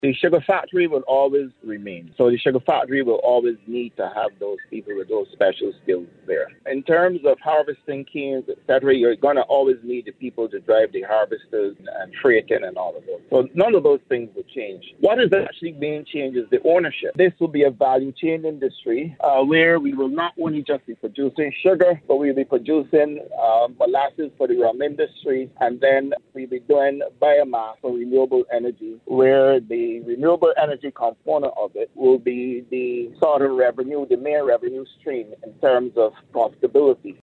The sugar factory will always remain. So the sugar factory will always need to have those people with those special skills there. In terms of harvesting canes, etc., you're going to always need the people to drive the harvesters and freighting and all of those. So none of those things will change. What is actually being changed is the ownership. This will be a value chain industry where we will not only just be producing sugar, but we'll be producing molasses for the rum industry, and then we'll be doing biomass for renewable energy, where the renewable energy component of it will be the sort of revenue, the main revenue stream in terms of profitability.